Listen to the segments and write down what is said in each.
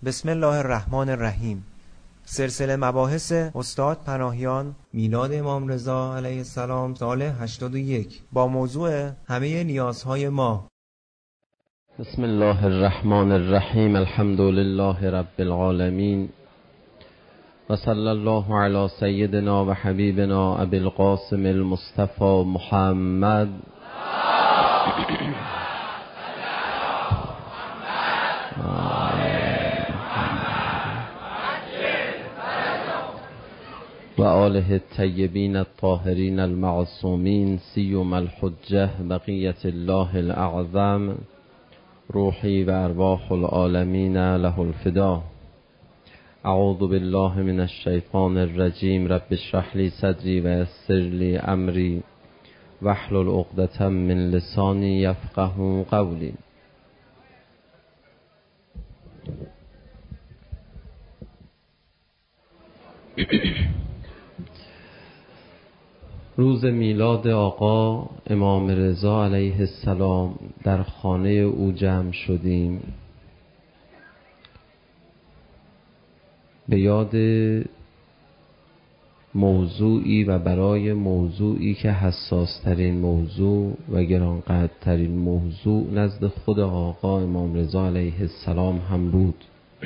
بسم الله الرحمن الرحیم. سلسله مباحث استاد پناهیان، میلاد امام رضا علیه السلام سال 81 با موضوع همه نیازهای ما. بسم الله الرحمن الرحیم. الحمد لله رب العالمین و صلی الله علی سیدنا و حبیبنا ابی القاسم المصطفى محمد و آله الطیبین الطاهرین المعصومین سیما الحجة بقیة الله الاعظم روحی و ارواح العالمین له الفدا. اعوذ بالله من الشیطان الرجیم. رب اشرح لی صدری و یسر لی امری واحلل عقدة من لسانی یفقهوا قولی. روز میلاد آقا امام رضا علیه السلام در خانه او جمع شدیم به یاد موضوعی و برای موضوعی که حساس ترین موضوع و گرانقدرترین موضوع نزد خود آقا امام رضا علیه السلام هم بود.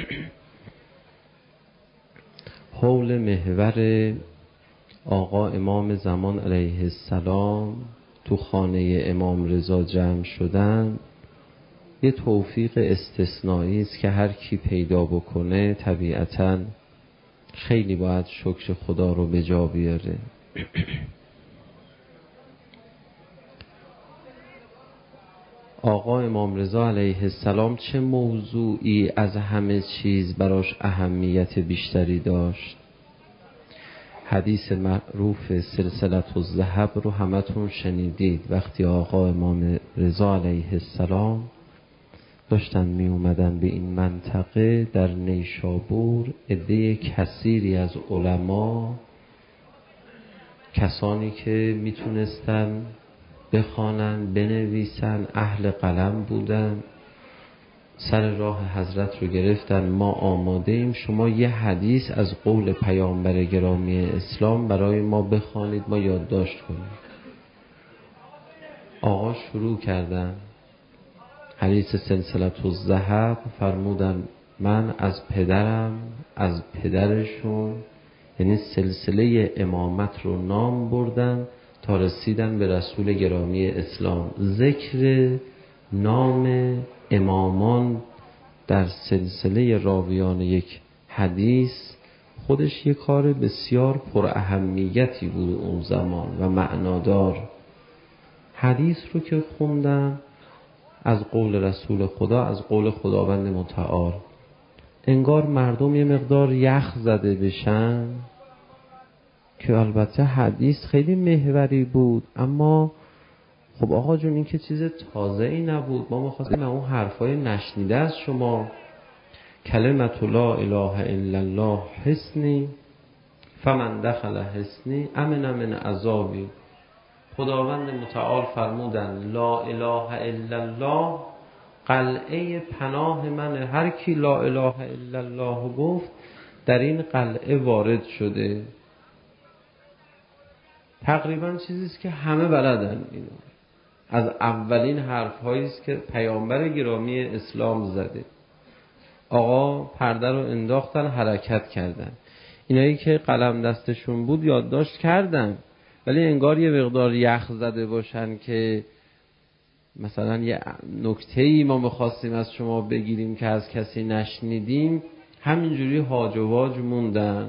حول محور آقا امام زمان علیه السلام تو خانه امام رضا جمع شدن یه توفیق استثنایی است که هر کی پیدا بکنه طبیعتاً خیلی باید شکر خدا رو به جا بیاره. آقا امام رضا علیه السلام چه موضوعی از همه چیز براش اهمیت بیشتری داشت؟ حدیث معروف سلسله الذهب رو همتون شنیدید. وقتی آقا امام رضا علیه السلام داشتن می اومدن به این منطقه در نیشابور، عده کثیری از علما، کسانی که میتونستن بخوانن بنویسن، اهل قلم بودن، سر راه حضرت رو گرفتن. ما آماده ایم، شما یه حدیث از قول پیامبر گرامی اسلام برای ما بخوانید، ما یادداشت کنیم. آقا شروع کردن حدیث سلسله الذهب، فرمودن من از پدرم، از پدرشون، یعنی سلسله امامت رو نام بردن تا رسیدن به رسول گرامی اسلام. ذکر نام امامان در سلسله راویان یک حدیث خودش یک کار بسیار پر اهمیتی بود اون زمان و معنادار. حدیث رو که خوندن از قول رسول خدا، از قول خداوند متعال، انگار مردم یه مقدار یخ زده بشن که البته حدیث خیلی محوری بود، اما خب آقا جون این که چیز تازه ای نبود، ما می‌خواستیم اون حرفای نشنیده از شما. کلمت لا اله الا الله حصنی فمن دخل حصنی امن من عذابی. خداوند متعال فرمودن لا اله الا الله قلعه پناه منه. هر کی لا اله الا الله گفت در این قلعه وارد شده. تقریبا چیزیست که همه بلدن. اینو از اولین حرف‌هایی است که پیامبر گرامی اسلام زده. آقا پرده رو انداختن، حرکت کردن. اینایی که قلم دستشون بود یادداشت کردن، ولی انگار یه مقدار یخ زده باشن که مثلا یه نکته‌ای ما می‌خواستیم از شما بگیریم که از کسی نشنیدیم، همینجوری هاج و واج موندن.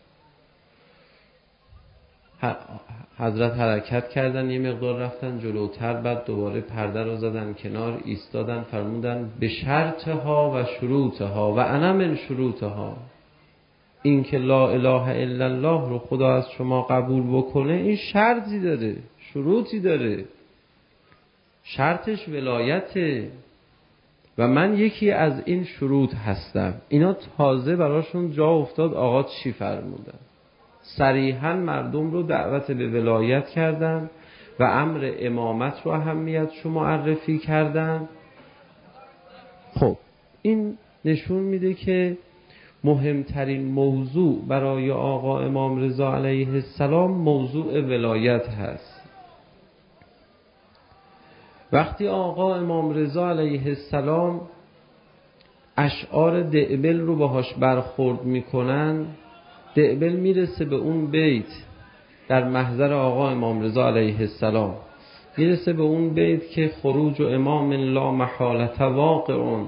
حضرت حرکت کردن، یه مقدار رفتن جلوتر، بعد دوباره پرده رو زدن کنار، ایستادن، فرمودن به شرطها و شروطها و انا من شروطها. این که لا اله الا الله رو خدا از شما قبول بکنه، این شرطی داره، شروطی داره. شرطش ولایته و من یکی از این شروط هستم. اینا تازه براشون جا افتاد آقا چی فرمودن. صریحاً مردم رو دعوت به ولایت کردن و امر امامت رو اهمیت شما معرفی کردن. خب این نشون میده که مهمترین موضوع برای آقا امام رضا علیه السلام موضوع ولایت هست. وقتی آقا امام رضا علیه السلام اشعار دعبل رو باهاش برخورد میکنن، دعبل میرسه به اون بیت در محضر آقا امام رضا علیه السلام، میرسه به اون بیت که خروج و امام لا محالة واقعون،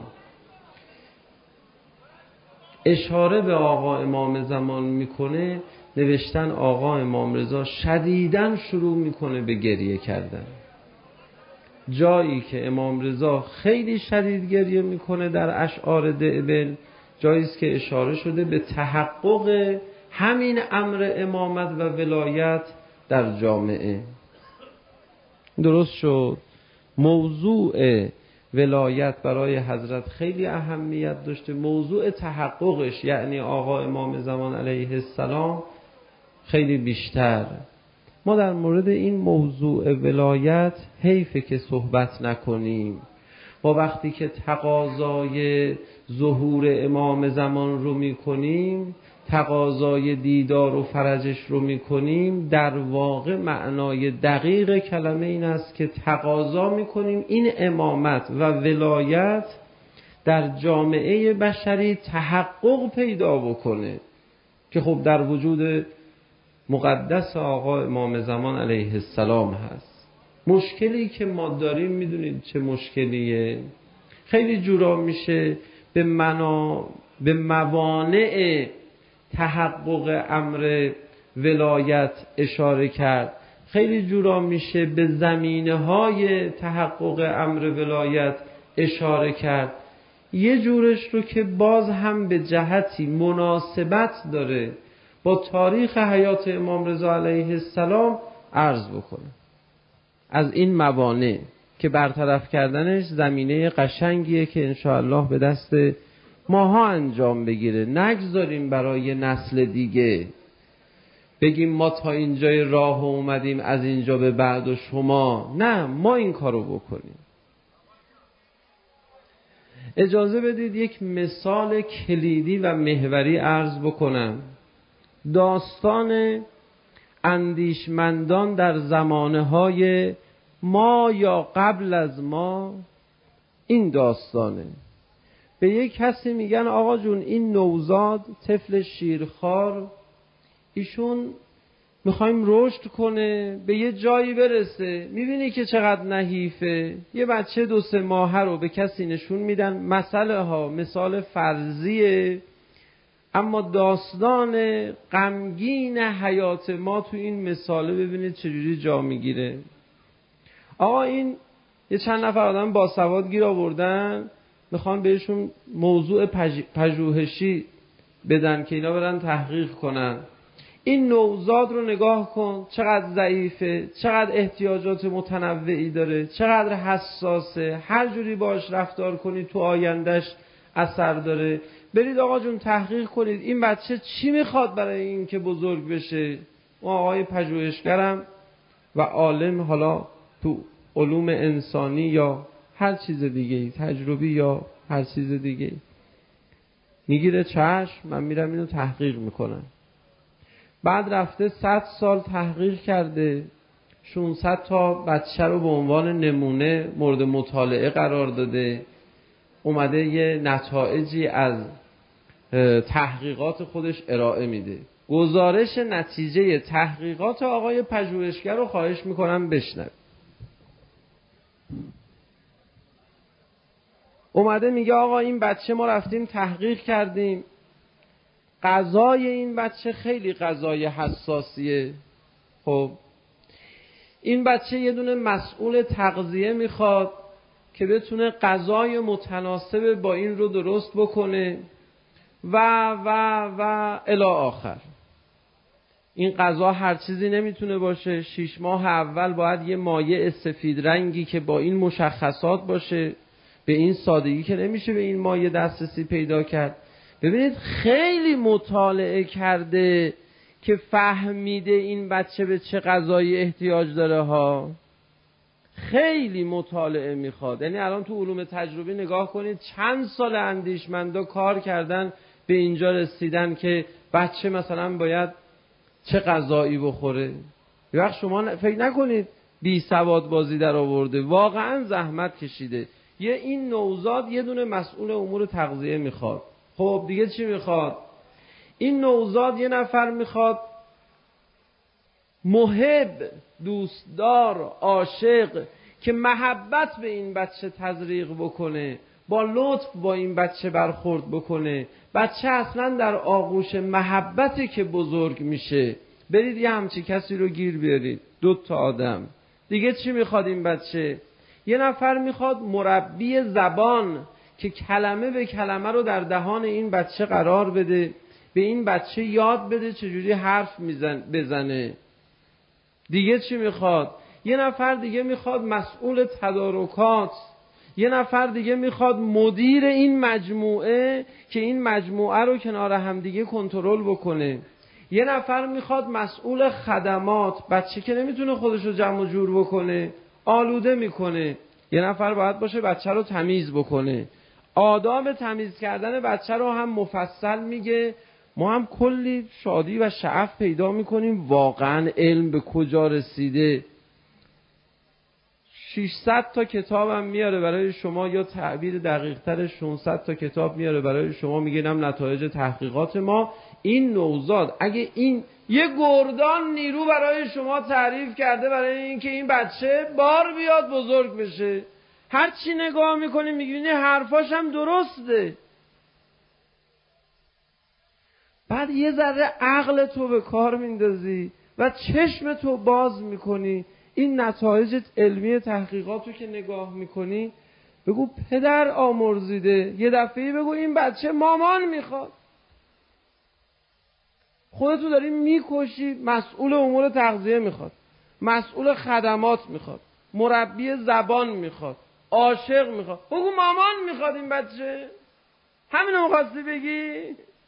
اشاره به آقا امام زمان میکنه. نوشتن آقا امام رضا شدیداً شروع میکنه به گریه کردن. جایی که امام رضا خیلی شدید گریه میکنه در اشعار دعبل، جایی است که اشاره شده به تحقق همین امر امامت و ولایت در جامعه. درست شد. موضوع ولایت برای حضرت خیلی اهمیت داشته، موضوع تحققش یعنی آقا امام زمان علیه السلام خیلی بیشتر. ما در مورد این موضوع ولایت حیفه که صحبت نکنیم. ما وقتی که تقاضای ظهور امام زمان رو میکنیم، تقاضای دیدار و فرجش رو میکنیم، در واقع معنای دقیق کلمه این است که تقاضا میکنیم این امامت و ولایت در جامعه بشری تحقق پیدا بکنه که خب در وجود مقدس آقا امام زمان علیه السلام هست. مشکلی که ما داریم میدونید چه مشکلیه؟ خیلی جورا میشه به موانع تحقق امر ولایت اشاره کرد، خیلی جورا میشه به زمینه‌های تحقق امر ولایت اشاره کرد. یه جورش رو که باز هم به جهتی مناسبت داره با تاریخ حیات امام رضا علیه السلام عرض بکنه. از این موانع که برطرف کردنش زمینه قشنگیه که انشاءالله به دست ماها انجام بگیره. نگذاریم برای نسل دیگه بگیم ما تا اینجای راه اومدیم، از اینجا به بعد و شما. نه، ما این کارو بکنیم. اجازه بدید یک مثال کلیدی و محوری عرض بکنم. داستان اندیشمندان در زمانه‌های ما یا قبل از ما این داستانه. به یک کسی میگن آقا جون این نوزاد طفل شیرخوار، ایشون میخوایم رشد کنه به یه جایی برسه، میبینی که چقدر نحیفه. یه بچه 2-3 ماهه رو به کسی نشون میدن، مثال فرضیه، اما داستان غمگین حیات ما تو این مثاله ببینید چجوری جا میگیره. آقا این یه چند نفر آدم باسواد گیر آوردن، میخوان بهشون موضوع پژوهشی بدن که اینا برن تحقیق کنن. این نوزاد رو نگاه کن چقدر ضعیفه، چقدر احتیاجات متنوعی داره، چقدر حساسه، هر جوری باش رفتار کنی تو آیندهش اثر داره. برید آقا جون تحقیق کنید این بچه چی میخواد برای این که بزرگ بشه. اون آقای پژوهشگرم و عالم، حالا تو علوم انسانی یا هر چیز دیگه، تجربی یا هر چیز دیگه، میگیره چشم، من میرم اینو تحقیق میکنم. بعد رفته 100 سال تحقیق کرده، 600 تا بچه رو به عنوان نمونه مورد مطالعه قرار داده، اومده یه نتایجی از تحقیقات خودش ارائه میده. گزارش نتیجه تحقیقات آقای پژوهشگر رو خواهش میکنم بشنوید. اومده میگه آقا این بچه ما رفتیم تحقیق کردیم، غذای این بچه خیلی غذای حساسیه. خب این بچه یه دونه مسئول تغذیه میخواد که بتونه غذای متناسب با این رو درست بکنه و الی آخر. این غذا هر چیزی نمیتونه باشه. 6 ماه اول باید یه مایع سفید رنگی که با این مشخصات باشه، به این سادگی که نمیشه به این مایع دسترسی پیدا کرد. ببینید خیلی مطالعه کرده که فهمیده این بچه به چه غذایی احتیاج داره ها. خیلی مطالعه میخواد. یعنی الان تو علوم تجربی نگاه کنید چند سال اندیشمندا کار کردن به اینجا رسیدن که بچه مثلا باید چه غذایی بخوره. یه وقت شما فکر نکنید بی سواد بازی در آورده، واقعا زحمت کشیده. این نوزاد یه دونه مسئول امور تغذیه میخواد. خب دیگه چی میخواد؟ این نوزاد یه نفر میخواد محب، دوستدار، عاشق که محبت به این بچه تزریق بکنه، با لطف با این بچه برخورد بکنه. بچه اصلا در آغوش محبتی که بزرگ میشه. برید یه همچی کسی رو گیر بیارید، 2 آدم. دیگه چی میخواد این بچه؟ یه نفر میخواد مربی زبان که کلمه به کلمه رو در دهان این بچه قرار بده، به این بچه یاد بده چجوری حرف بزنه. دیگه چی میخواد؟ یه نفر دیگه میخواد مسئول تدارکات، یه نفر دیگه میخواد مدیر این مجموعه که این مجموعه رو کنار هم دیگه کنترل بکنه. یه نفر میخواد مسئول خدمات، بچه که نمیتونه خودش رو جمع و جور بکنه، آلوده میکنه. یه نفر باید باشه بچه رو تمیز بکنه. آداب تمیز کردن بچه رو هم مفصل میگه. ما هم کلی شادی و شعف پیدا میکنیم واقعا علم به کجا رسیده. 600 تا کتاب هم میاره برای شما، یا تعبیر دقیق تر 600 تا کتاب میاره برای شما، میگنم نتایج تحقیقات ما. این نوزاد اگه این یه گردان نیرو برای شما تعریف کرده برای اینکه این بچه بار بیاد بزرگ بشه، هر چی نگاه میکنی میبینی حرفاش هم درسته. بعد یه ذره عقل تو به کار میندازی و چشم تو باز میکنی، این نتایج علمی تحقیقاتو که نگاه میکنی، بگو پدر آمرزیده. یه دفعه بگو این بچه مامان میخواد. خودتو داری میکشی. مسئول امور تغذیه میخواد، مسئول خدمات میخواد، مربی زبان میخواد، عاشق میخواد. بگو مامان میخواد این بچه. همینو میخواستی بگی؟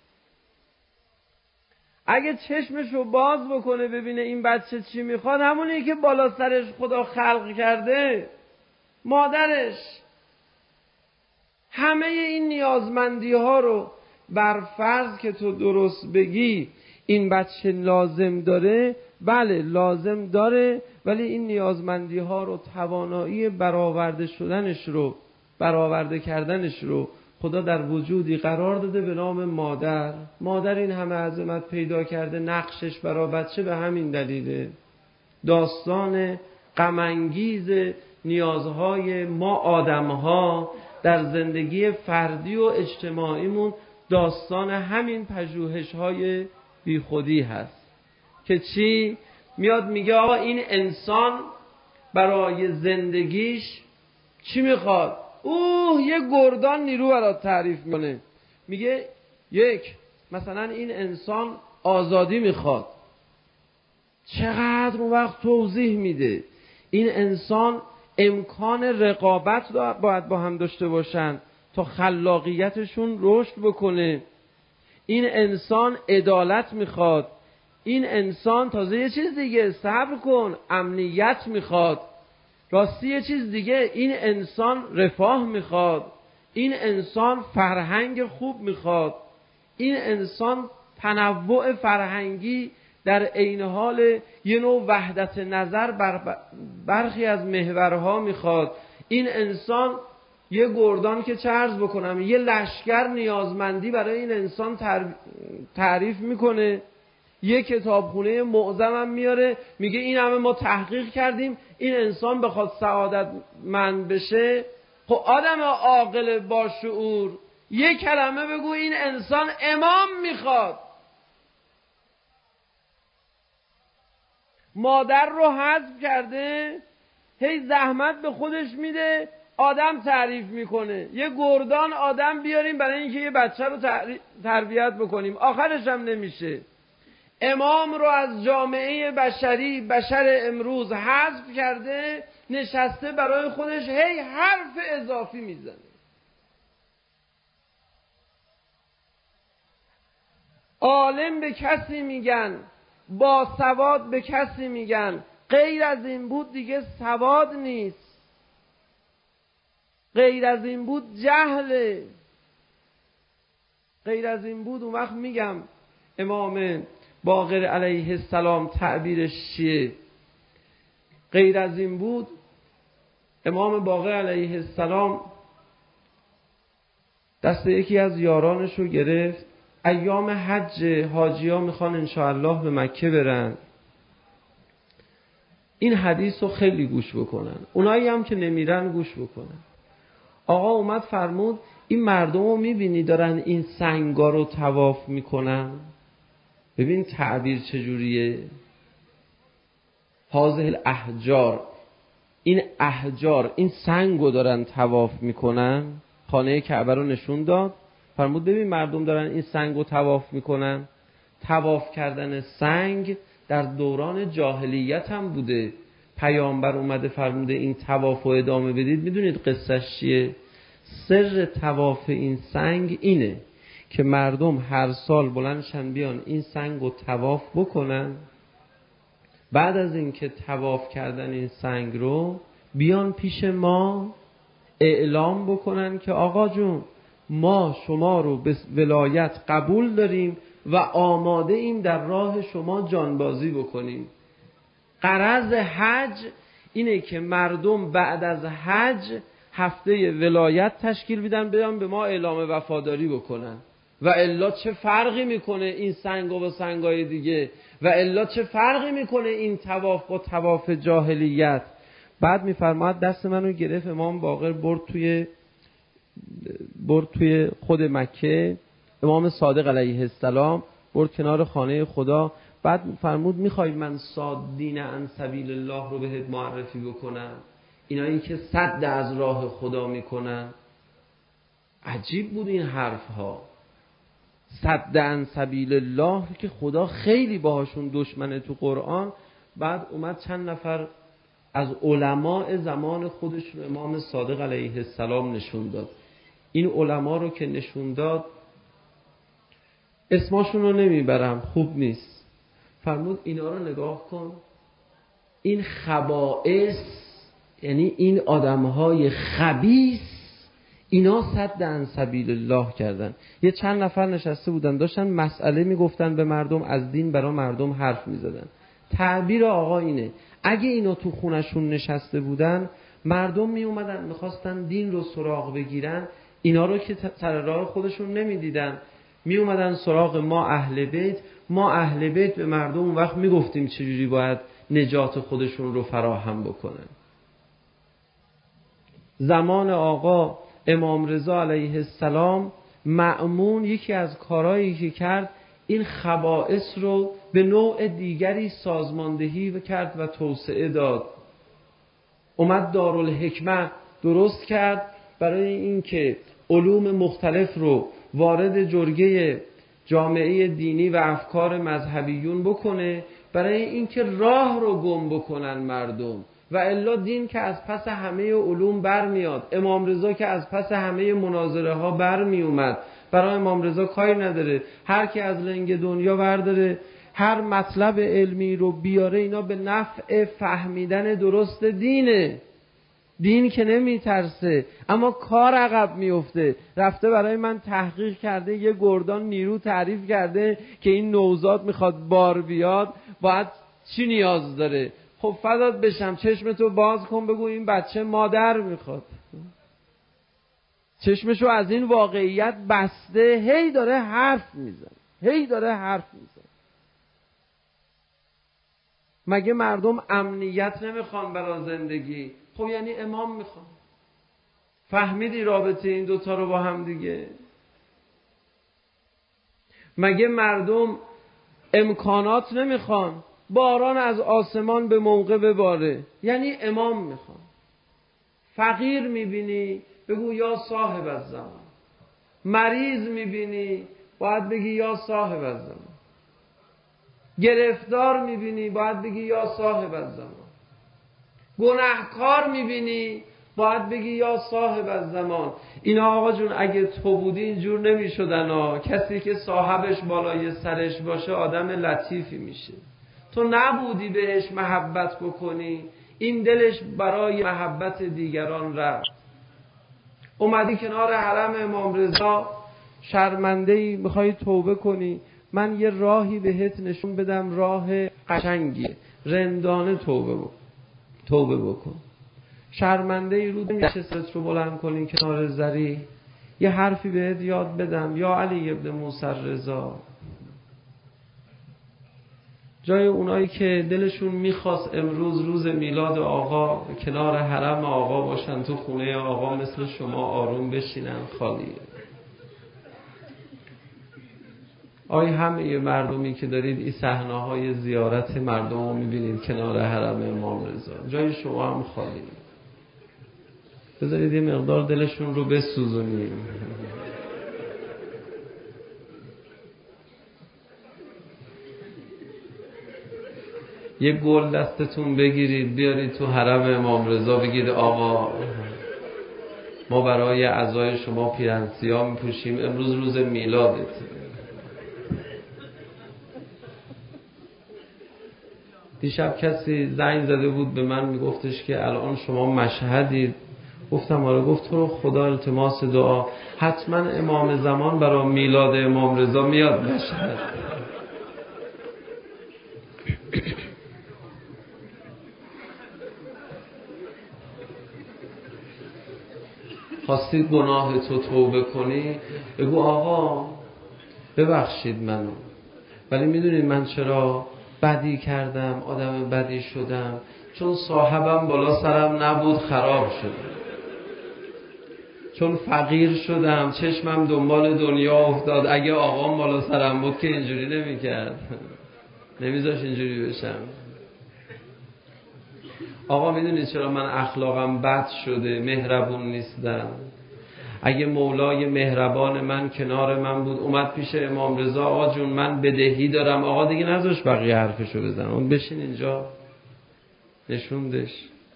اگه چشمشو باز بکنه ببینه این بچه چی میخواد، همونی که بالا سرش خدا خلق کرده، مادرش، همه این نیازمندی ها رو بر فرض که تو درست بگی این بچه لازم داره، بله لازم داره، ولی این نیازمندی ها رو، توانایی برآورده کردنش رو خدا در وجودی قرار داده به نام مادر. مادر این همه عظمت پیدا کرده، نقشش برای بچه به همین دلیله. داستان غم انگیز نیازهای ما آدمها در زندگی فردی و اجتماعیمون داستان همین پژوهش‌های بیخودی هست که چی؟ میاد میگه آقا این انسان برای زندگیش چی میخواد؟ یه گردان نیرو برات تعریف کنه. میگه مثلا این انسان آزادی میخواد. چقدر اون وقت توضیح میده. این انسان امکان رقابت باید با هم داشته باشن تا خلاقیتشون رشد بکنه. این انسان عدالت میخواد. این انسان تازه یه چیز دیگه، صبر کن، امنیت میخواد. راستی یه چیز دیگه، این انسان رفاه میخواد. این انسان فرهنگ خوب میخواد. این انسان تنوع فرهنگی در عین حال یه نوع وحدت نظر برخی از محورها میخواد. این انسان یه گردان که چه عرض بکنم، یه لشکر نیازمندی برای این انسان تعریف میکنه. یه کتابخونه معظم هم میاره، میگه این همه ما تحقیق کردیم، این انسان بخواد سعادتمند بشه، خب آدم عاقل با شعور یه کلمه بگو این انسان امام میخواد. مادر رو حذف کرده، هی زحمت به خودش میده، آدم تعریف میکنه. یه گردان آدم بیاریم برای اینکه یه بچه رو تربیت بکنیم، آخرش هم نمیشه. امام رو از جامعه بشر امروز حذف کرده، نشسته برای خودش هی حرف اضافی میزنه. عالم به کسی میگن، با سواد به کسی میگن، غیر از این بود دیگه سواد نیست. غیر از این بود جهله. غیر از این بود اون وقت میگم امام باقر علیه السلام تعبیرش چیه؟ غیر از این بود امام باقر علیه السلام دست یکی از یارانش رو گرفت. ایام حج حاجی ها میخوان انشاءالله به مکه برن، این حدیث رو خیلی گوش بکنن، اونایی هم که نمیرن گوش بکنن. آقا اومد فرمود این مردم رو میبینی دارن این سنگا رو طواف میکنن؟ ببین تعبیر چجوریه. هذه الاحجار، این احجار، این سنگو دارن طواف میکنن. خانه کعبه رو نشون داد، فرمود ببین مردم دارن این سنگو طواف میکنن. طواف کردن سنگ در دوران جاهلیت هم بوده. پیامبر اومده فرموده این طواف رو ادامه بدید. میدونید قصهش چیه؟ سر طواف این سنگ اینه که مردم هر سال بلندشن بیان این سنگ رو طواف بکنن. بعد از این که طواف کردن این سنگ رو بیان پیش ما اعلام بکنن که آقا جون ما شما رو به ولایت قبول داریم و آماده ایم در راه شما جانبازی بکنیم. غرض حج اینه که مردم بعد از حج هفته ولایت تشکیل بدن، بیان به ما اعلام وفاداری بکنن. و الا چه فرقی میکنه این سنگ با سنگای دیگه؟ و الا چه فرقی میکنه این طواف با طواف جاهلیت؟ بعد میفرماد دست منو گرفت امام باقر برد توی خود مکه. امام صادق علیه السلام برد کنار خانه خدا. بعد فرمود میخوای من صادین عن سبیل الله رو بهت معرفی بکنم؟ اینایی که صد از راه خدا میکنن. عجیب بود این حرف ها. صد عن سبیل الله که خدا خیلی باهاشون دشمنه تو قرآن. بعد اومد چند نفر از علماء زمان خودشون امام صادق علیه السلام نشون داد. این علما رو که نشون داد اسماشون رو نمیبرم، خوب نیست. فرمود اینا رو نگاه کن، این خبائث، یعنی این آدمهای خبیث، اینا صد عن سبیل الله کردن. یه چند نفر نشسته بودن داشتن مسئله میگفتن به مردم، از دین برای مردم حرف میزدن. تعبیر آقا اینه اگه اینا تو خونشون نشسته بودن مردم می اومدن میخواستن دین رو سراغ بگیرن، اینا رو که سر راه خودشون نمیدیدن، می اومدن سراغ ما اهل بیت. ما اهل بیت به مردم اون وقت میگفتیم چجوری باید نجات خودشون رو فراهم بکنن. زمان آقا امام رضا علیه السلام مأمون یکی از کارهایی که کرد این خبائث رو به نوع دیگری سازماندهی کرد و توسعه داد. اومد دارالحکمه درست کرد برای اینکه علوم مختلف رو وارد جرگه جامعه دینی و افکار مذهبیون بکنه، برای اینکه راه رو گم بکنن مردم. و الا دین که از پس همه علوم برمیاد. امام رضا که از پس همه مناظره ها برمی اومد. برای امام رضا کاری نداره، هر کی از لنگ دنیا برداره هر مطلب علمی رو بیاره، اینا به نفع فهمیدن درست دینه. دین که نمی ترسه، اما کار عقب میفته. رفته برای من تحقیق کرده، یه گردان نیرو تعریف کرده که این نوزاد میخواد بار بیاد باید چی نیاز داره. خب فدات بشم، چشمتو باز کن بگو این بچه مادر میخواد. چشمشو از این واقعیت بسته، هی داره حرف میزن. مگه مردم امنیت نمیخوان برای زندگی؟ خب یعنی امام میخوان. فهمیدی رابطه این دوتا رو با هم دیگه؟ مگه مردم امکانات نمیخوان؟ باران از آسمان به موقع بباره، یعنی امام میخوان. فقیر میبینی بگو یا صاحب الزمان، مریض میبینی باید بگی یا صاحب الزمان، گرفتار میبینی باید بگی یا صاحب الزمان، گناهکار میبینی باید بگی یا صاحب الزمان. اینا آقا جون اگه تو بودی اینجور نمیشدن ها. کسی که صاحبش بالای سرش باشه آدم لطیفی میشه. تو نبودی بهش محبت بکنی، این دلش برای محبت دیگران رفت. اومدی کنار حرم امام رضا شرمنده‌ای میخوای توبه کنی، من یه راهی بهت نشون بدم، راه قشنگیه، رندانه توبه بکن. شرمنده‌ای رو نمیشه ست رو بلند کنی کنار زری، یه حرفی بهت یاد بدم، یا علی ابن موسی رضا، جای اونایی که دلشون میخواست امروز روز میلاد آقا کنار حرم آقا باشن، تو خونه آقا مثل شما آروم بشینن، خالیه. همه مردمی که دارید این صحنه‌های زیارت مردم رو میبینید کنار حرم امام رضا، جای شما هم خالیه. بذارید یه مقدار دلشون رو بسوزونیم. یه گل دستتون بگیرید بیارید تو حرم امام رضا، بگید آقا ما برای عزای شما پیرهن میپوشیم، امروز روز میلادت. دیشب کسی زنگ زده بود به من میگفتش که الان شما مشهدید. گفتم آره. گفت تو رو خدا التماس دعا، حتما امام زمان برای میلاد امام رضا میاد مشهد. خواستید گناه تو توبه کنی، بگو آقا ببخشید منو، ولی میدونید من چرا بدی کردم، آدم بدی شدم؟ چون صاحبم بالا سرم نبود خراب شدم، چون فقیر شدم چشمم دنبال دنیا افتاد، اگه آقام بالا سرم بود که اینجوری نمی‌کرد، نمیذاش اینجوری بشم. آقا میدونید چرا من اخلاقم بد شده، مهربون نیستم؟ اگه مولای مهربان من کنار من بود، اومد پیش امام رضا، آقا جون من بدهی دارم، آقا دیگه نذاش بقیه حرفشو بزن، اون بشین اینجا، نشوندش،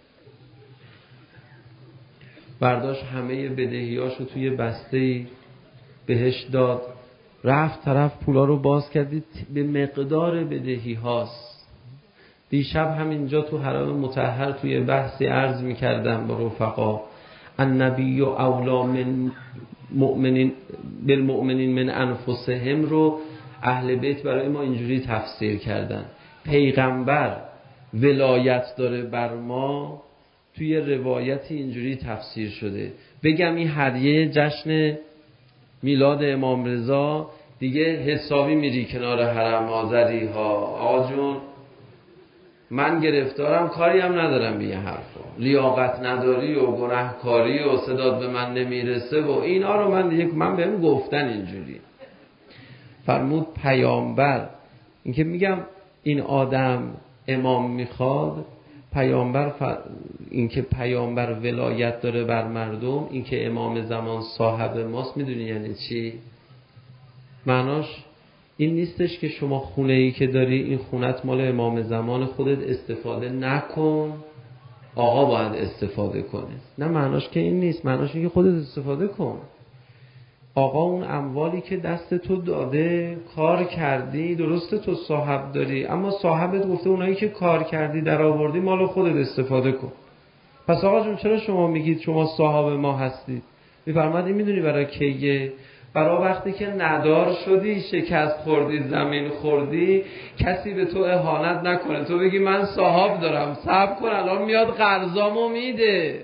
برداشت همه بدهیاشو توی بسته‌ای بهش داد، رفت طرف پولا رو باز کردید به مقدار بدهی هاست. دیشب همینجا تو حرم مطهر توی بحثی عرض می‌کردم با رفقا، النبی اولا من مؤمنین بالمؤمنین من انفسهم رو اهل بیت برای ما اینجوری تفسیر کردن، پیغمبر ولایت داره بر ما، توی روایتی اینجوری تفسیر شده. بگم این هدیه جشن میلاد امام رضا دیگه حسابی میری کنار حرم آذری ها، آقا جون من گرفتارم، کاری هم ندارم به این حرفا، لیاقت نداری و گناهکاری و صدات به من نمیرسه و اینا رو من بهم گفتن اینجوری. فرمود پیامبر، این که میگم این آدم امام میخواد، این که پیامبر ولایت داره بر مردم، این که امام زمان صاحب ماست، میدونی یعنی چی؟ معناش این نیستش که شما خونه‌ای که داری این خونت مال امام زمان، خودت استفاده نکن، آقا باید استفاده کنه. نه، معناش که این نیست، معناش این که خودت استفاده کن. آقا اون اموالی که دست تو داده، کار کردی، درسته تو صاحب داری، اما صاحبت گفته اونایی که کار کردی در آوردی مال خودت استفاده کن. پس آقا جون چرا شما میگید شما صاحب ما هستید؟ میفرماد این میدونی برای کیه؟ برای وقتی که ندار شدی، شکست خوردی، زمین خوردی، کسی به تو اهانت نکنه، تو بگی من صاحب دارم، صبر کن الان میاد قرضامو میده.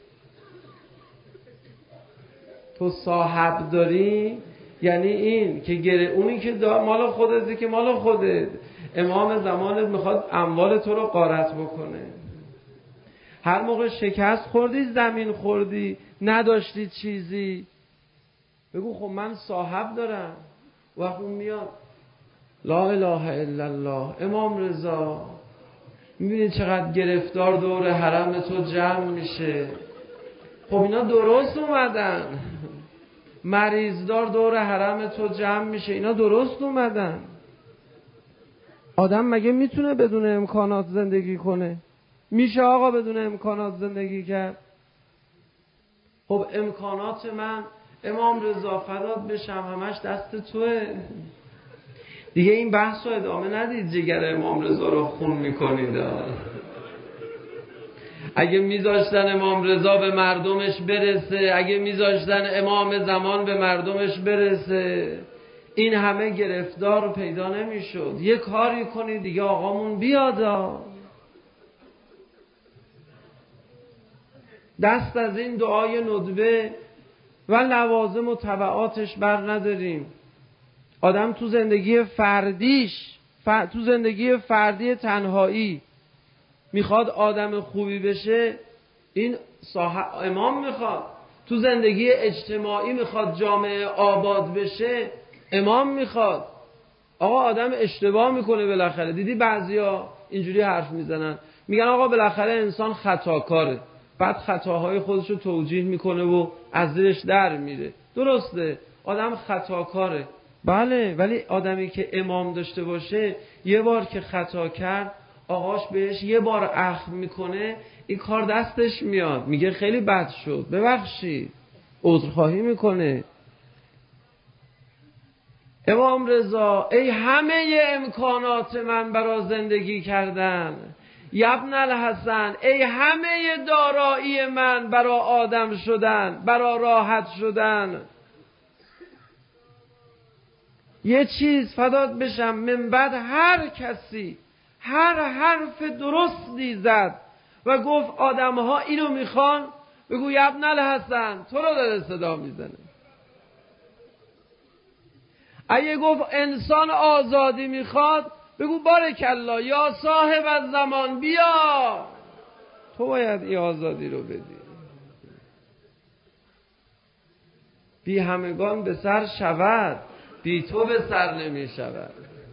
تو صاحب داری یعنی این که اونی که مال خودتی که مال خودت، امام زمانت میخواد اموال تو رو غارت بکنه. هر موقع شکست خوردی، زمین خوردی، نداشتی چیزی، بگو خب من صاحب دارم. وقت اون میاد لا اله الا الله امام رضا، میبینید چقدر گرفتار دور حرم تو جمع میشه. خب اینا درست اومدن، مریضدار دور حرم تو جمع میشه، اینا درست اومدن. آدم مگه میتونه بدون امکانات زندگی کنه؟ میشه آقا بدون امکانات زندگی کرد؟ خب امکانات من امام رضا فدات بشم همش دست توه دیگه. این بحث رو ادامه ندید، جگر امام رضا رو خون میکنید. اگه میذاشتن امام رضا به مردمش برسه، اگه میذاشتن امام زمان به مردمش برسه، این همه گرفتار پیدا نمیشد. یه کاری کنید دیگه آقامون بیادا. دست از این دعای ندبه و لوازم و تبعاتش بر نداریم. آدم تو زندگی فردیش، تو زندگی فردی تنهایی میخواد آدم خوبی بشه، این امام میخواد. تو زندگی اجتماعی میخواد جامعه آباد بشه، امام میخواد. آقا آدم اشتباه میکنه بالاخره. دیدی بعضیا اینجوری حرف میزنن، میگن آقا بالاخره انسان خطاکاره، بعد خطاهای خودش رو توجیه میکنه و از زیرش در میره. درسته، آدم خطاکاره، بله، ولی آدمی که امام داشته باشه، یه بار که خطا کرد آقاش بهش یه بار اخم میکنه، این کار دستش میاد، میگه خیلی بد شد، ببخشید، عذرخواهی میکنه. امام رضا ای همه امکانات من برای زندگی کردن، ابن الحسن ای همه دارایی من برای آدم شدن، برای راحت شدن. یه چیز فدات بشم، من بعد هر کسی هر حرف درستی زد و گفت آدمها اینو میخوان، بگو ابن الحسن تو رو داره صدا میزنه. اگه گفت انسان آزادی میخواد، بگو بارکالله یا صاحب الزمان بیا، تو باید این آزادی رو بدی. بی همگان به سر شود، بی تو به سر نمی شود.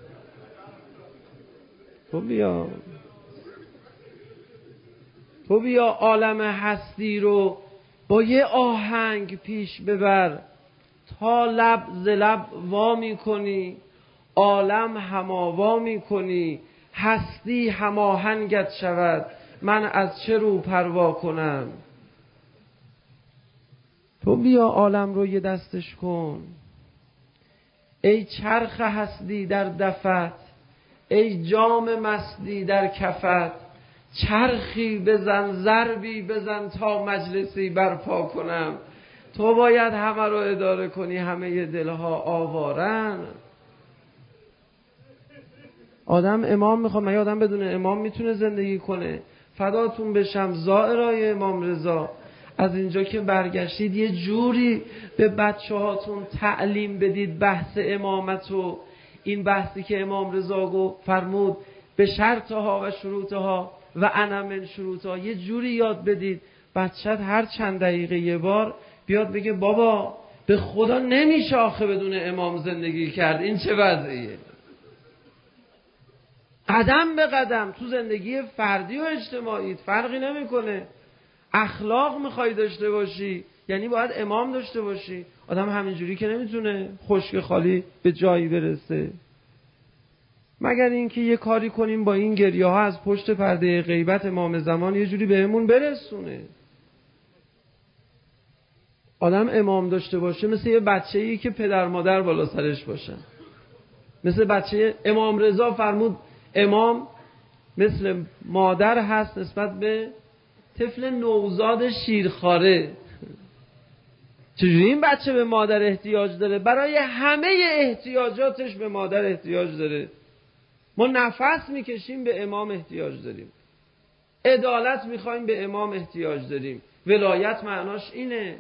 تو بیا عالم هستی رو با یه آهنگ پیش ببر، تا لب ز لب وا می کنی، عالم هماوا می کنی، هستی هماهنگت شود، من از چه رو پروا کنم. تو بیا عالم رو یه دستش کن، ای چرخ هستی در دفت، ای جام مستی در کفت، چرخی بزن ضربی بزن تا مجلسی برپا کنم. تو باید همه رو اداره کنی، همه دلها آوارن. آدم امام میخواد، مگه آدم بدون امام میتونه زندگی کنه؟ فداتون بشم زائرای امام رضا، از اینجا که برگشتید یه جوری به بچه هاتون تعلیم بدید بحث امامت و این بحثی که امام رضا فرمود به شرطها و شروطها و انا من شروطها، یه جوری یاد بدید بچت هر چند دقیقه یه بار بیاد بگه بابا به خدا نمیشه آخه بدون امام زندگی کرد، این چه وضعیه. قدم به قدم تو زندگی فردی و اجتماعی فرقی نمیکنه. اخلاق میخوای داشته باشی یعنی باید امام داشته باشی. آدم همینجوری که نمیتونه خشک خالی به جایی برسه، مگر اینکه یه کاری کنیم با این گریه ها از پشت پرده غیبت امام زمان یه جوری بهمون برسونه. آدم امام داشته باشه مثل یه بچه‌ای که پدر مادر بالا سرش باشن، مثل بچه. امام رضا فرمود امام مثل مادر هست نسبت به طفل نوزاد شیرخواره. چجوری این بچه به مادر احتیاج داره؟ برای همه احتیاجاتش به مادر احتیاج داره. ما نفس میکشیم به امام احتیاج داریم، عدالت میخوایم به امام احتیاج داریم. ولایت معناش اینه.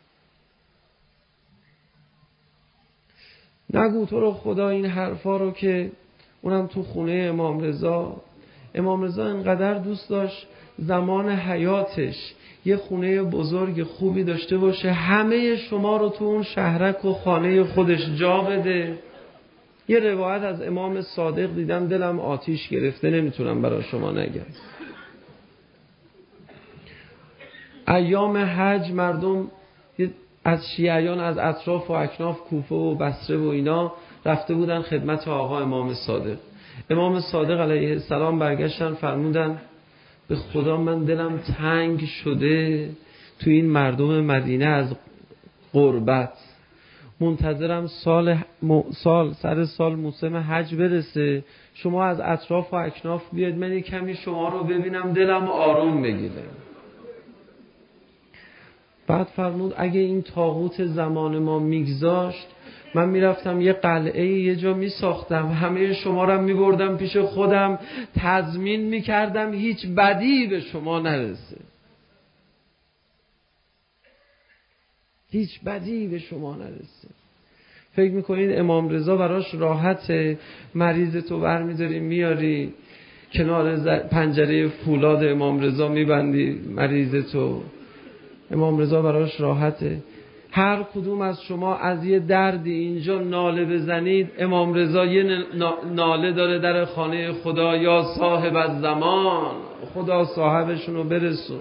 نگو تو رو خدا این حرفا رو که اونم تو خونه امام رضا. امام رضا انقدر دوست داشت زمان حیاتش یه خونه بزرگ خوبی داشته باشه، همه شما رو تو اون شهرک و خانه خودش جا بده. یه روایت از امام صادق دیدم دلم آتیش گرفته، نمیتونم برای شما نگم. ایام حج مردم از شیعیان از اطراف و اکناف کوفه و بصره و اینا رفته بودن خدمت آقا امام صادق. امام صادق علیه السلام برگشتن فرمودن به خدا من دلم تنگ شده تو این مردم مدینه از غربت، منتظرم سر سال موسم حج برسه، شما از اطراف و اکناف بیاد من کمی شما رو ببینم دلم آروم بگیره. بعد فرمود اگه این طاغوت زمان ما میگذاشت، من میرفتم یه قلعه یه جا میساختم، همه شما رو میبردم پیش خودم، تضمین میکردم هیچ بدی به شما نرسه، هیچ بدی به شما نرسه. فکر میکنید امام رضا براش راحته؟ مریض تو برمیداری میاری کنار پنجره فولاد امام رضا میبندی مریض تو، امام رضا براش راحته؟ هر کدوم از شما از یه دردی اینجا ناله بزنید، امام رضا یه ناله داره در خانه خدا، یا صاحب الزمان، خدا صاحبشونو برسون.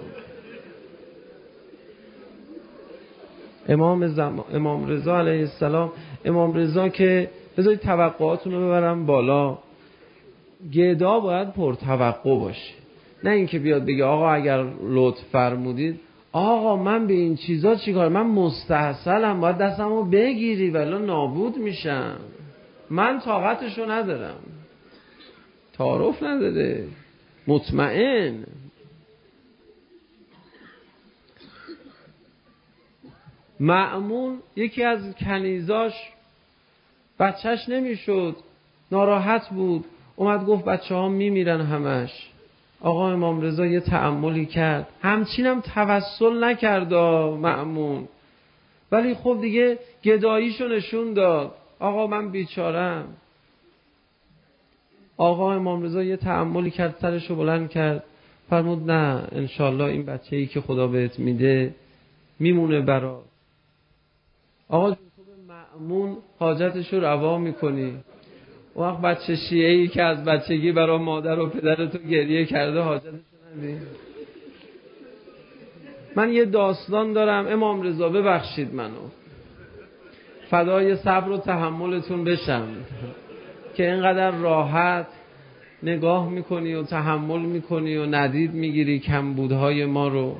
امام رضا علیه السلام، امام رضا که بذارید توقعاتون رو ببرم بالا، گدا باید پرتوقع باشه، نه اینکه بیاد بگه آقا اگر لطف فرمودید، آقا من به این چیزا چیکار، من مستحصلم، باید دستمو بگیری ولی نابود میشم، من طاقتشو ندارم. تعارف نداره، مطمئن. مأمون یکی از کنیزاش بچهش نمیشد، ناراحت بود، اومد گفت بچه ها میمیرن همش. آقا امام رضا یه تأملی کرد، همچینم توسل نکرد مأمون، ولی خب دیگه گداییشو نشون داد، آقا من بیچارم. آقا امام رضا یه تأملی کرد، سرشو بلند کرد، فرمود نه انشالله این بچه‌ای که خدا بهت میده میمونه برات. آقا تو به مأمون حاجتشو روا میکنی، اون وقت بچه شیعه‌ای که از بچگی برای مادر و پدرتو گریه کرده حاجتشو ندی؟ من یه داستان دارم، امام رضا ببخشید منو، فدای صبر و تحملتون بشم که اینقدر راحت نگاه میکنی و تحمل میکنی و ندید میگیری کمبودهای ما رو.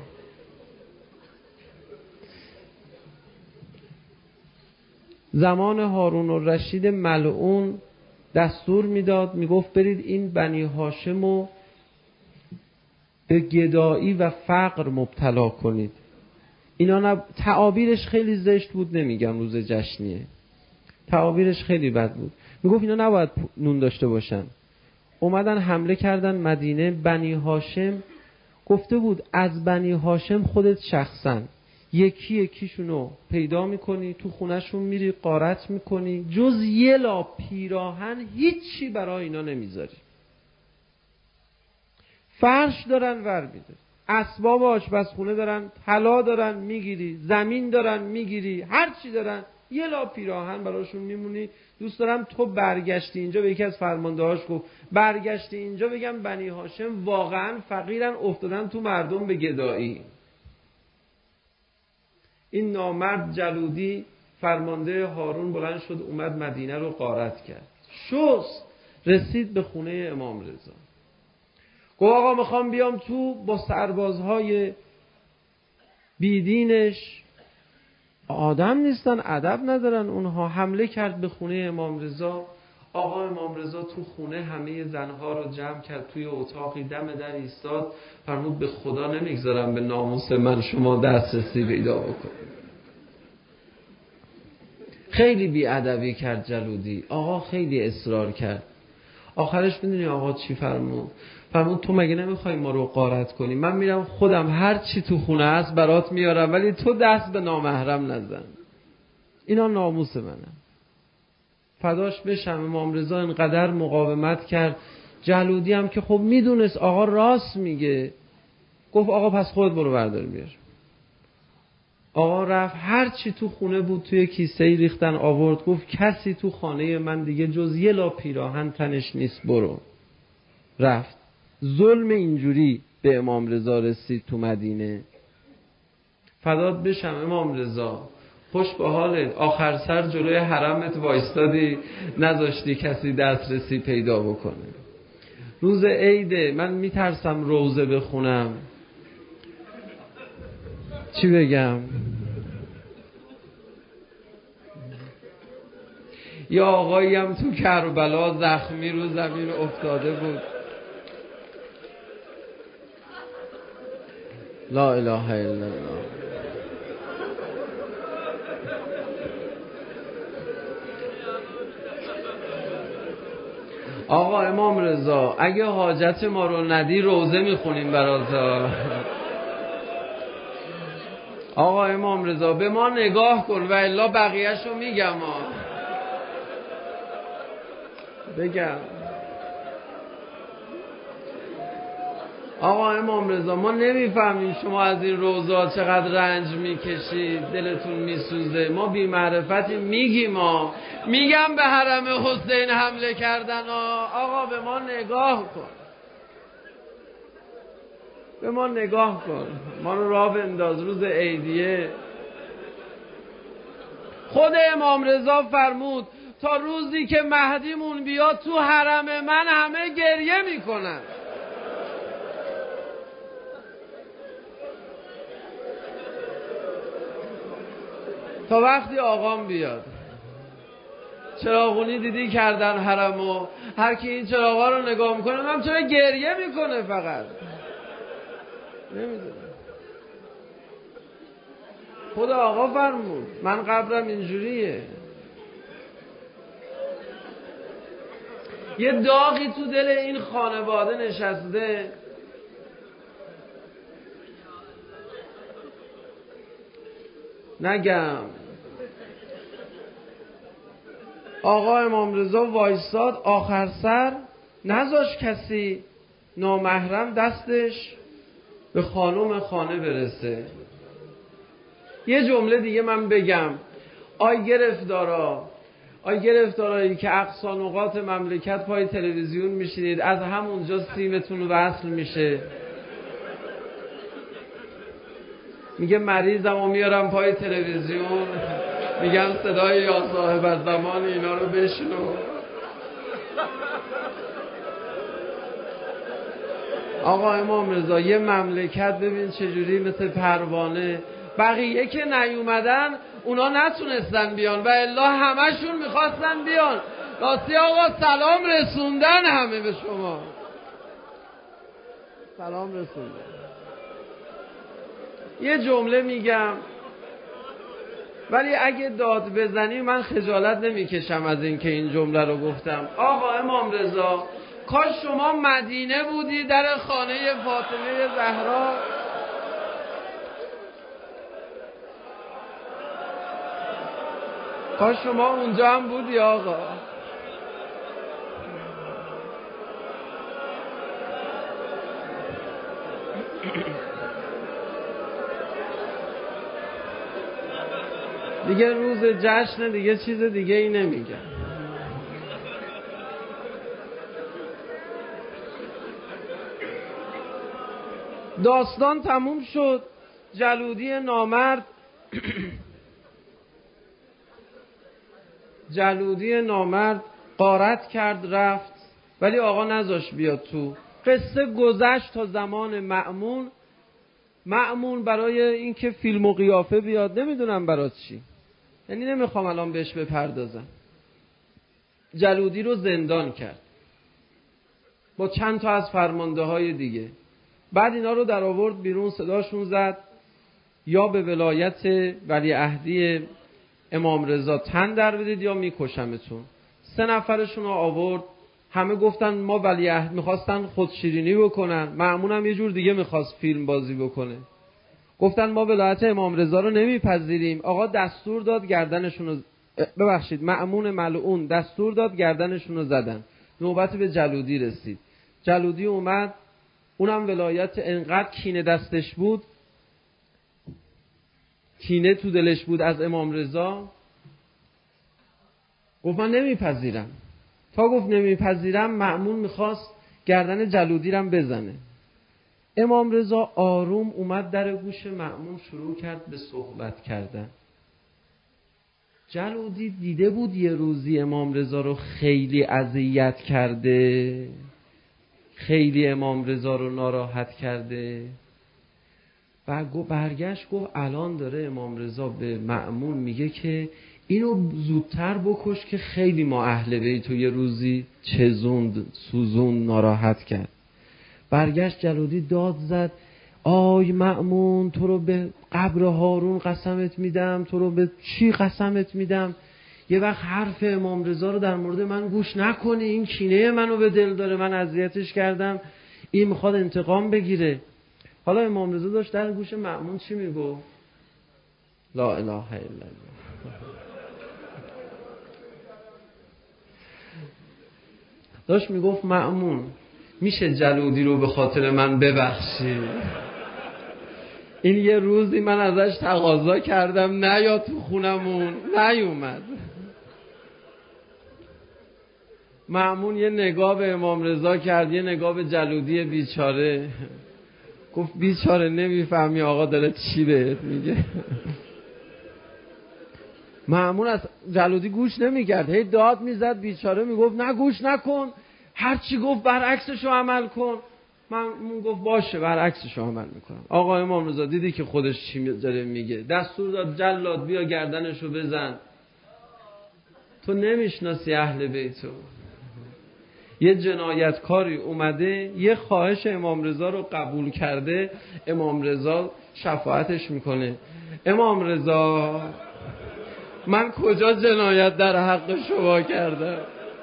زمان هارون الرشید ملعون دستور میداد، میگفت برید این بنی هاشمو به گدایی و فقر مبتلا کنید. اینا تعابیرش خیلی زشت بود، نمیگم روز جشنیه، تعابیرش خیلی بد بود. میگفت اینا نباید نون داشته باشن. اومدن حمله کردن مدینه. بنی هاشم گفته بود از بنی هاشم خودت شخصا یکی یکیشونو پیدا میکنی، تو خونهشون میری غارت میکنی، جز یه لا پیراهن هیچی برای اینا نمیذاری. فرش دارن ور میداری، اسباب آشپزخونه دارن، طلا دارن میگیری، زمین دارن میگیری، هر چی دارن، یه لا پیراهن براشون میمونی. دوست دارم تو برگشتی اینجا، به یکی از فرماندهاش گفت برگشتی اینجا بگم بنی هاشم واقعا فقیرن، افتادن تو مردم به گدایی. این نامرد جلودی فرمانده هارون بلند شد اومد مدینه رو غارت کرد، شست رسید به خونه امام رضا، گفت آقا میخوام بیام تو با سربازهای بیدینش، آدم نیستن، ادب ندارن اونها. حمله کرد به خونه امام رضا. آقا امام رضا تو خونه همه زنها رو جمع کرد توی اتاقی، دم در ایستاد، فرمود به خدا نمیگذارم به ناموس من شما دسترسی پیدا بکنید. خیلی بی‌ادبی کرد جلودی. آقا خیلی اصرار کرد. آخرش میدونی آقا چی فرمود؟ فرمود تو مگه نمیخوای ما رو غارت کنی؟ من میرم خودم هر چی تو خونه هست برات میارم، ولی تو دست به نامحرم نزن. اینا ناموس منم. فداش بشم. امام رضا اینقدر مقاومت کرد. جلودی هم که خب میدونست آقا راست میگه، گفت آقا پس خودت برو بردار بیار. آقا رفت، هر چی تو خونه بود توی کیسه‌ای ریختن آورد، گفت کسی تو خانه من دیگه جز یه لا پیراهن تنش نیست، برو. رفت. ظلم اینجوری به امام رضا رسید تو مدینه. فدات بشم امام رضا، خوش به حالت، آخر سر جلوی حرمت وایستادی، نذاشتی کسی دسترسی پیدا بکنه. روز عیده، من میترسم روزه بخونم، چی بگم؟ یا آقایی هم تو کربلا زخمی رو زمین افتاده بود. لا اله الا الله. آقا امام رضا اگه حاجت ما رو ندی روزه میخونیم برات. آقا امام رضا به ما نگاه کن و الا بقیه‌شو میگم. بگم آقا امام رضا ما نمیفهمیم شما از این روزا چقدر رنج میکشید، دلتون میسوزه. ما بی معرفتی میگم به حرم حسین حمله کردن. آقا به ما نگاه کن، به ما نگاه کن، ما رو راه بنداز. روز عیدیه خود امام رضا فرمود تا روزی که مهدیمون بیاد تو حرم من همه گریه میکنن. تا وقتی آقام بیاد. چراغونی دیدی کردن حرمو، هر کی این چراغا رو نگاه میکنه من چرا گریه میکنه فقط نمیدونم. خدا آقا فرمود من قبرم اینجوریه. یه داغی تو دل این خانواده نشسته. نگم آقا امام رضا وایساد آخر سر، نذاش کسی نامحرم دستش به خانم خانه برسه. یه جمله دیگه من بگم. آی گرفتارایی که اقصا نقاط مملکت پای تلویزیون میشینید، از همونجا سیمتون وصل میشه. میگه مریضم و میارم پای تلویزیون، میگم صدای یا صاحب زمان اینا رو بشنو. آقا امام رضا یه مملکت ببین چجوری مثل پروانه، بقیه که نیومدن اونا نتونستن بیان و الا همشون میخواستن بیان. راستی آقا سلام رسوندن همه به شما، سلام رسوندن. یه جمله میگم ولی اگه داد بزنی من خجالت نمیکشم از این که این جمله رو گفتم. آقا امام رضا کاش شما مدینه بودی در خانه فاطمه زهرا، کاش شما اونجا هم بودی آقا. دیگه روز جشن دیگه چیز دیگه ای نمیگم. داستان تموم شد. جلودی نامرد غارت کرد رفت، ولی آقا نذاش بیاد تو. قصه گذشت تا زمان مأمون برای اینکه فیلم و قیافه بیاد، نمیدونم برای چی، یعنی نمیخوام الان بهش بپردازم، جلودی رو زندان کرد با چند تا از فرمانده های دیگه. بعد اینا رو در آورد بیرون، صداشون زد یا به ولایت ولیعهدی امام رضا تن در بدید یا میکشمتون. 3 نفرشون رو آورد، همه گفتن ما ولیعهد، میخواستن خودشیرینی بکنن. مأمون هم یه جور دیگه میخواست فیلم بازی بکنه. گفتن ما ولایت امام رضا رو نمیپذیریم. آقا دستور داد گردنشون رو، مأمون ملعون دستور داد گردنشون رو زدن. نوبت به جلودی رسید. جلودی اومد، اونم ولایت انقدر کینه دستش بود، کینه تو دلش بود از امام رضا، گفت من نمیپذیرم. تا گفت نمیپذیرم مأمون میخواست گردن جلودی رم بزنه. امام رضا آروم اومد در گوش مأمون شروع کرد به صحبت کردن. جلودی دیده بود یه روزی امام رضا رو خیلی اذیت کرده، خیلی امام رضا رو ناراحت کرده و برگشت گفت الان داره امام رضا به مأمون میگه که اینو زودتر بکش که خیلی ما اهل بیت و یه روزی چزوند، سوزوند، ناراحت کرد. برگشت جلودی داد زد آی مأمون، تو رو به قبر هارون قسمت میدم، تو رو به چی قسمت میدم، یه وقت حرف امام رضا رو در مورد من گوش نکنی، این کینه منو به دل داره، من اذیتش کردم، این میخواد انتقام بگیره. حالا امام رضا داشت در گوش مأمون چی میگفت؟ لا اله الا الله. داشت میگفت مأمون میشه جلودی رو به خاطر من ببخشی؟ این یه روزی من ازش تقاضا کردم نیا تو خونمون، نیومد. مأمون یه نگاه به امام رضا کرد، یه نگاه به جلودی بیچاره، گفت بیچاره نمیفهمی آقا داره چی بهت میگه. مأمون از جلودی گوش نمیکرد، هی داد میزد، بیچاره میگفت نه گوش نکن، هر چی گفت برعکسشو عمل کن. مأمون گفت باشه برعکسشو عمل میکنم. آقا امام رضا دیدی که خودش چی داره میگه، دستور داد جلاد بیا گردنشو بزن. تو نمیشناسی اهل بیتو. یه جنایتکاری اومده یه خواهش امام رضا رو قبول کرده، امام رضا شفاعتش میکنه. امام رضا من کجا جنایت در حق شما کردم؟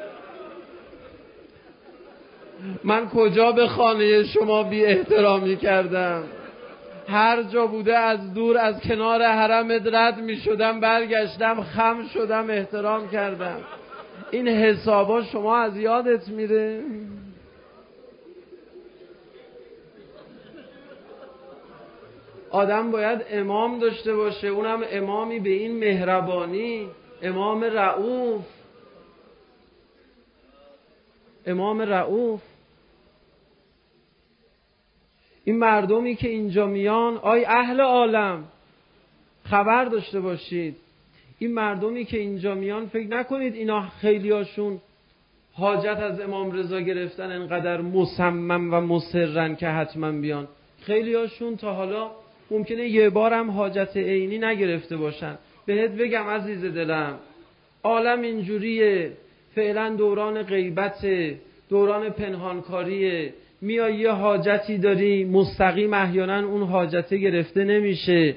من کجا به خانه شما بی احترامی کردم؟ هر جا بوده از دور از کنار حرمت رد می شدم، برگشتم خم شدم احترام کردم. این حسابا شما از یادت میره؟ آدم باید امام داشته باشه، اونم امامی به این مهربانی، امام رؤوف. امام رؤوف. این مردمی که اینجا میان، آی اهل عالم خبر داشته باشید، این مردمی که اینجا میان فکر نکنید اینا خیلیاشون حاجت از امام رضا گرفتن انقدر مصمم و مصرن که حتما بیان. خیلیاشون تا حالا ممکنه یه بارم حاجت عینی نگرفته باشن. بهت بگم عزیز دلم، عالم اینجوریه، فعلا دوران غیبت، دوران پنهانکاریه. میای یه حاجتی داری مستقیم، احیانا اون حاجته گرفته نمیشه.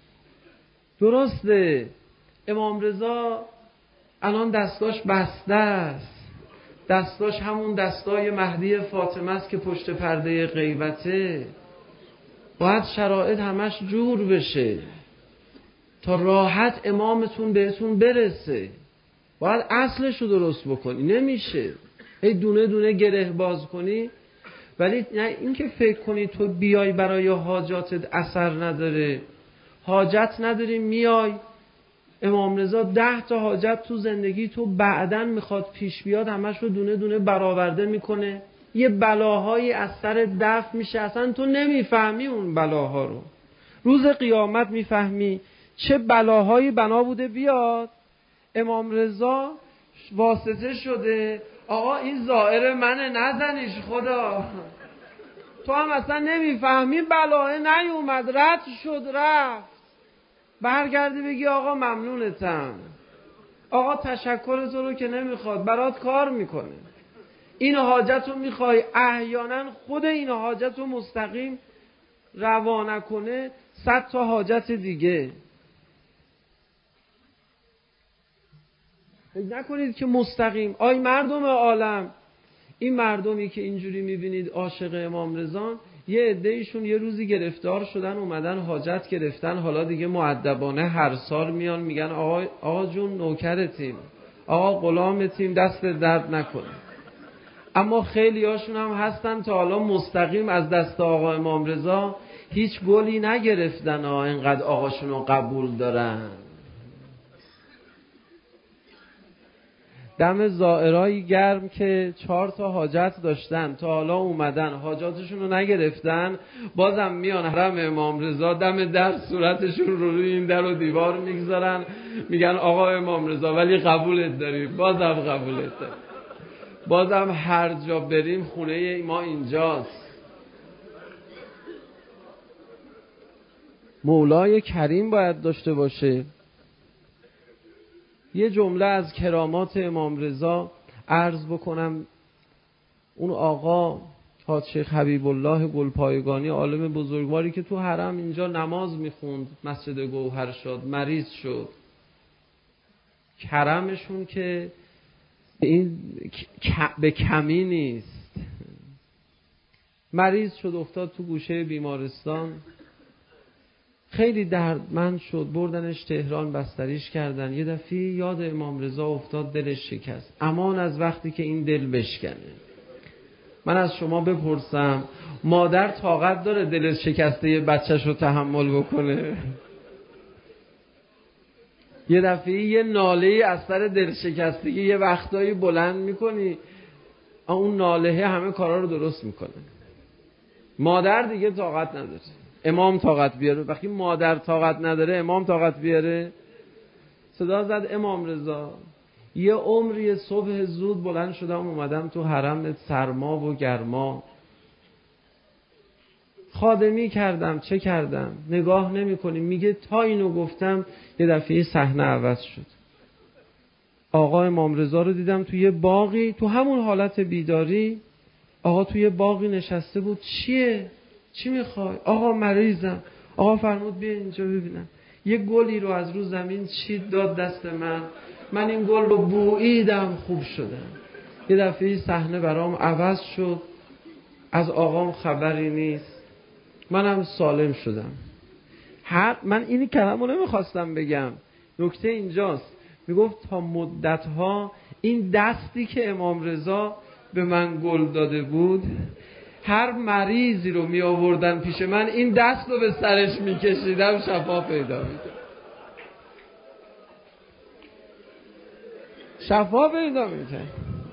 درسته امام رضا الان دستاش بسته است، دستاش همون دستای مهدی فاطمه است که پشت پرده غیبته. باید شرایط همش جور بشه تا راحت امامتون بهتون برسه. باید اصلشو درست بکنی، نمیشه هی دونه دونه گره باز کنی. ولی نه اینکه فکر کنی تو بیای برای حاجاتت اثر نداره. حاجت نداری میای، امام رضا 10 تا حاجت تو زندگی تو بعدن میخواد پیش بیاد همش رو دونه دونه برآورده میکنه. یه بلاهایی از سر دفع میشه، اصلا تو نمیفهمی اون بلاها رو. روز قیامت میفهمی چه بلاهایی بنا بوده بیاد. امام رضا واسطه شده، آقا این زائر منه نزنیش خدا. تو هم اصلا نمیفهمی بلاه نیومد، رد شد رفت. برگردی بگی آقا ممنونتم، آقا تشکر تو رو که نمیخواد، برات کار میکنه. این حاجت رو میخوای، احیانا خود این حاجت رو مستقیم روا نکنه 100 تا حاجت دیگه. فکر نکنید که مستقیم. آی مردم عالم، این مردمی که اینجوری میبینید عاشق امام رضا، یه عده‌ایشون یه روزی گرفتار شدن اومدن حاجت گرفتن، حالا دیگه مؤدبانه هر سال میان میگن آقا جون نوکرتیم، آقا غلامتیم، دست درد نکنه. اما خیلی هاشون هم هستن تا حالا مستقیم از دست آقا امام رضا هیچ گلی نگرفتن، اینقدر آقاشونو قبول دارن. دم زائرایی گرم که 4 تا حاجت داشتن تا حالا اومدن حاجاتشون رو نگرفتن، بازم میان حرم امام رضا دم در صورتشون رو روی این در و دیوار میگذارن، میگن آقا امام رضا ولی قبولت داریم، بازم قبولت داریم، بازم هر جا بریم خونه ما اینجاست. مولای کریم باید داشته باشه. یه جمله از کرامات امام رضا عرض بکنم. اون آقا حاج شیخ حبیب الله گلپایگانی، عالم بزرگواری که تو حرم اینجا نماز میخوند، مسجد گوهر شد، مریض شد. کرمشون که این به کمی نیست. مریض شد، افتاد تو گوشه بیمارستان، خیلی دردمند شد، بردنش تهران، بستریش کردن. یه دفعه یاد امام رضا افتاد، دلش شکست. امان از وقتی که این دل بشکنه. من از شما بپرسم، مادر طاقت داره دل شکسته یه بچه‌ش رو تحمل بکنه؟ یه دفعه یه ناله از سر دل شکستگی یه وقتایی بلند میکنی، اون ناله همه کارا رو درست میکنه. مادر دیگه طاقت نداره، امام طاقت بیاره. وقتی مادر طاقت نداره، امام طاقت بیاره. صدا زد امام رضا. یه عمری صبح زود بلند شدم اومدم تو حرم، سرما و گرما، خادمی کردم، چه کردم، نگاه نمی کنی. میگه تا اینو گفتم یه دفعه صحنه عوض شد. آقا امام رضا رو دیدم توی باغی، تو همون حالت بیداری. آقا توی باغی نشسته بود. چیه؟ چی میخوای؟ آقا مریضم. آقا فرمود بیا اینجا ببینم. یه گلی رو از رو زمین چید داد دست من این گل رو بوییدم، خوب شدم. یه دفعه صحنه برام عوض شد، از آقام خبری نیست، منم سالم شدم. من این کلمو نمیخواستم بگم، نکته اینجاست. میگفت تا مدتها این دستی که امام رضا به من گل داده بود، هر مریضی رو می آوردن پیش من، این دست رو به سرش می کشیدم، شفا پیدا می‌کرد. شفا پیدا می‌کرد.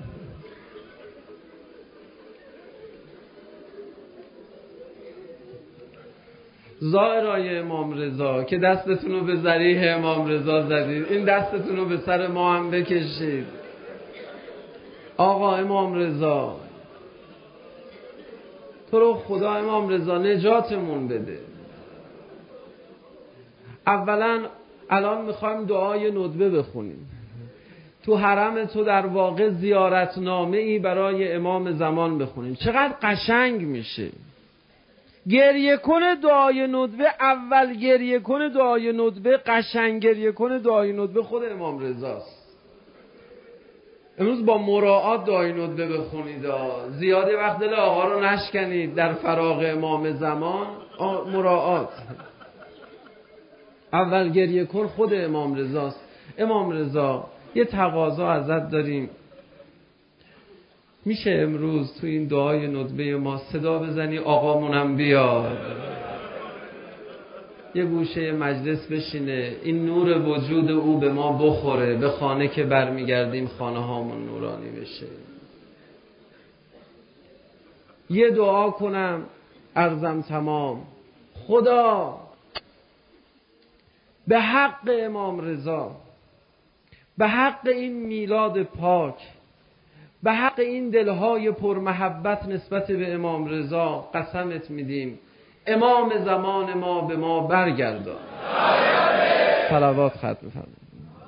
زائرای امام رضا که دستتون رو به ذریح امام رضا زدید، این دستتون رو به سر ما هم بکشید. آقا امام رضا، تو رو خدا امام رضا نجاتمون بده. اولا الان میخوایم دعای ندبه بخونیم. تو حرم تو در واقع زیارتنامه‌ای برای امام زمان بخونیم. چقدر قشنگ میشه. گریه کنه دعای ندبه، اول گریه کنه دعای ندبه، قشنگ گریه کنه دعای ندبه خود امام رضاست. امروز با مراعات دعای ندبه بخونید، زیاده وقت دل آقا رو نشکنید در فراغ امام زمان. مراعات. اول گریه کن خود امام رضاست. امام رضا یه تقاضا ازت داریم، میشه امروز تو این دعای ندبه ما صدا بزنی آقامونم بیاد، یه گوشه مجلس بشینه، این نور وجود او به ما بخوره، به خانه که برمیگردیم خانه هامون نورانی بشه. یه دعا کنم عرضم تمام. خدا به حق امام رضا، به حق این میلاد پاک، به حق این دلهای پرمحبت نسبت به امام رضا قسمت میدیم امام زمان ما به ما برگردان. صلوات ختم فرمایید.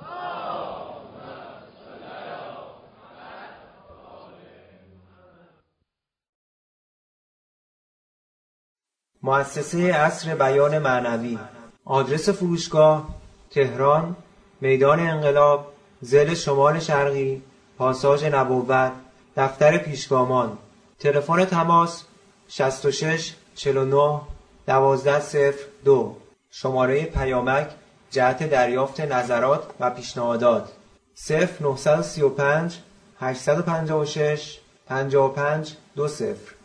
مؤسسه عصر بیان معنوی. آدرس فروشگاه: تهران، میدان انقلاب، ضلع شمال شرقی، پاساژ نبوت، دفتر پیشگامان. تلفن تماس 66 49 1202. شماره پیامک جهت دریافت نظرات و پیشنهادات 0935 856 55 20.